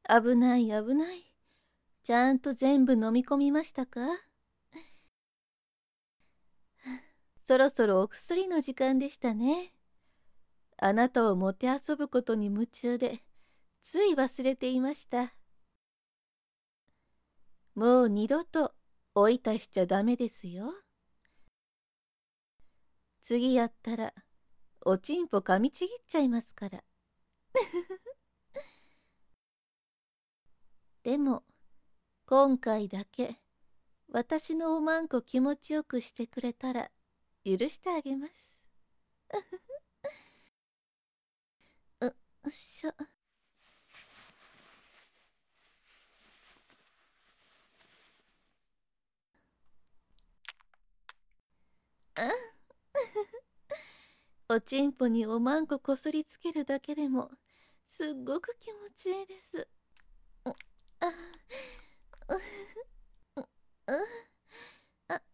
危ない危ない。ちゃんと全部飲み込みましたか？そろそろお薬の時間でしたね。あなたをもてあそぶことに夢中で、つい忘れていました。もう二度とおいたしちゃダメですよ。次やったら、おちんぽ噛みちぎっちゃいますから。でも、今回だけ、私のおまんこ気持ちよくしてくれたら、許してあげます。っしょ。おちんぽにおまんここすりつけるだけでもすっごく気持ちいいです。ああ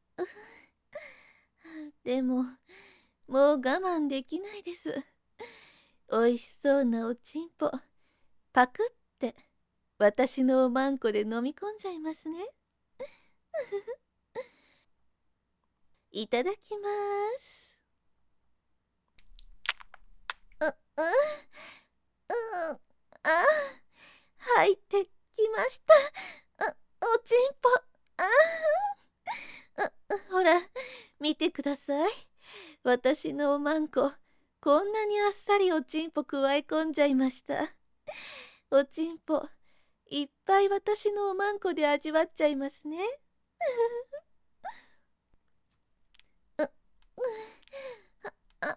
でももう我慢できないです。おいしそうなおちんぽパクって私のおまんこで飲み込んじゃいますね。いただきます。う、う、うん、あ、入ってきました。おちんぽ。ほら、見てください。私のおまんこ、こんなにあっさりおちんぽくわえ込んじゃいました。おちんぽ、いっぱい私のおまんこで味わっちゃいますね。あ、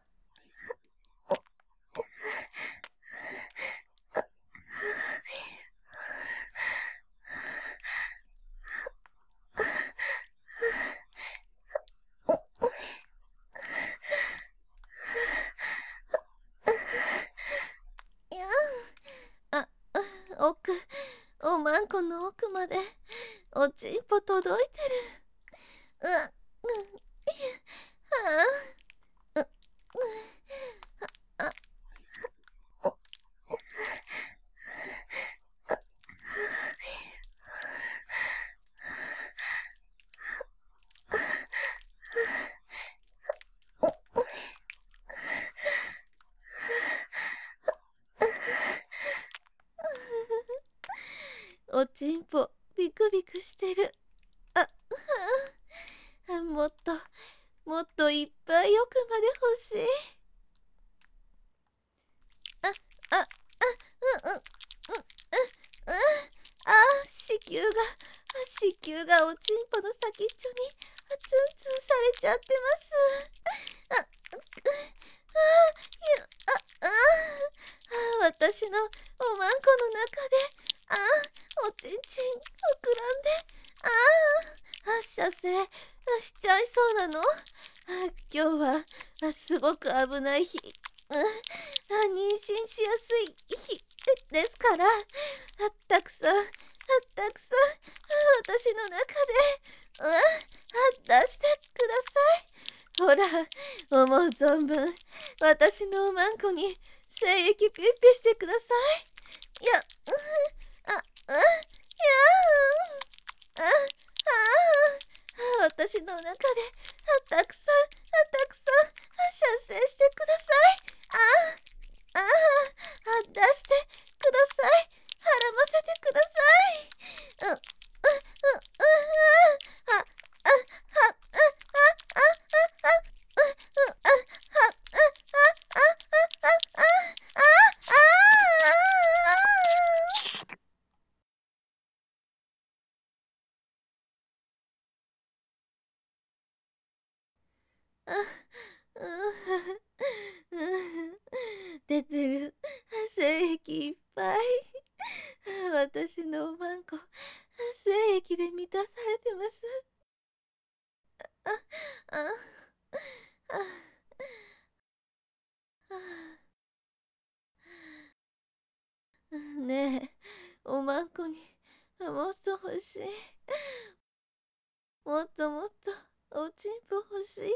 いや、あ、奥、おまんこの奥まで、おちんぽ届いてる。あ、あ、おちんぽ、ビクビクしてる。あ、もっと、もっといっぱい奥まで欲しい。あ、あ、あ、うん、うん、うん、子宮がおちんぽの先っちょにツンツンされちゃってます。あ、あ、あ、私のおまんこの中で、おちんちん膨らんで、発射精しちゃいそうなの。今日はすごく危ない日、妊娠しやすい日ですから、たくさん、たくさん、私の中で、出してください。ほら、思う存分、私のおまんこに精液ピュッピュしてください。いや、いや私の中で、たくさん、たくさん、射精してください。出してください。絡ませてください。あ、出てる。精液いっぱい。私のおまんこ、精液で満たされてます。あ、あ、ねえ、おまんこにもっと欲しい。もっともっとおちんぽ欲しいです。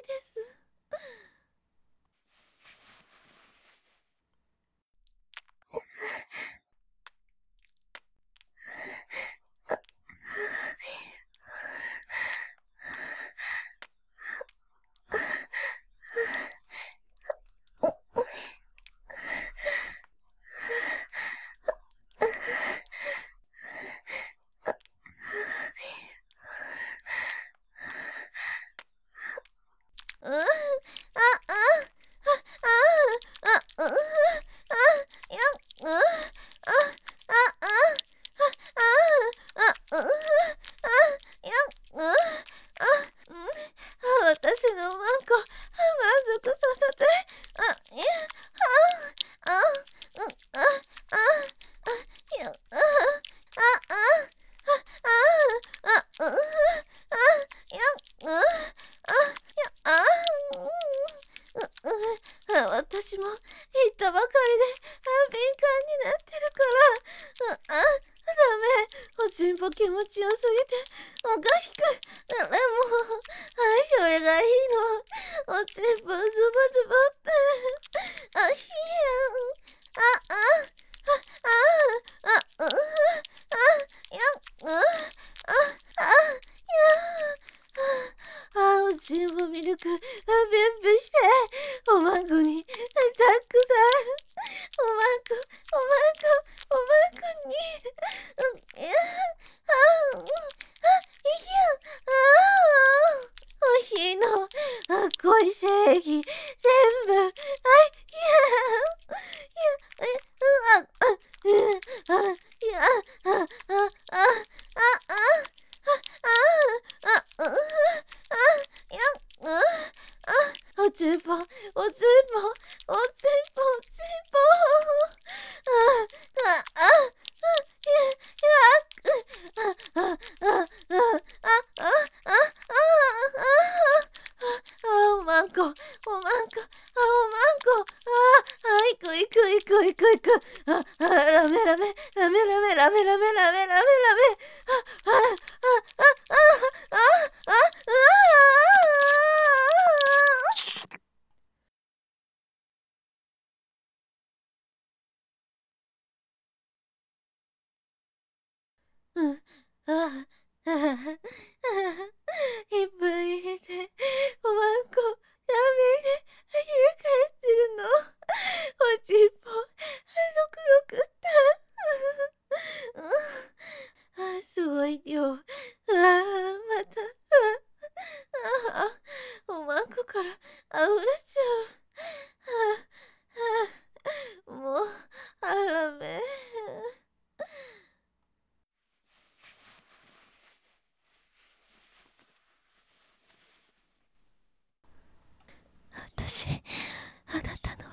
私も行ったばかりで敏感になってるから。ダメ。おちんぽ気持ちよすぎておかしく。もう、はい、それがいいの。おちんぽズバズバって。ひやん。おちんぽミルク、便秘して、おまんこに、たくさん、おまんこ、おまんこに、いや、欲しいの、恋精液、全部、いや、おちんぽ、おちんぽ、おちんぽ、おちんぽ。おまんこ、おまんこ、おまんこ。いくいくいくいくいく。ラメラメ、ラメラメ、ラメラメ、ラメラメ、ラメ。うん、ああ、いっぱい入れて、おまんこ、ラーメンで、入れ替えてるの。おちんぽ、くよくった。すごい量。また、おまんこからあふれちゃう。もう、ラメ。私、あなたの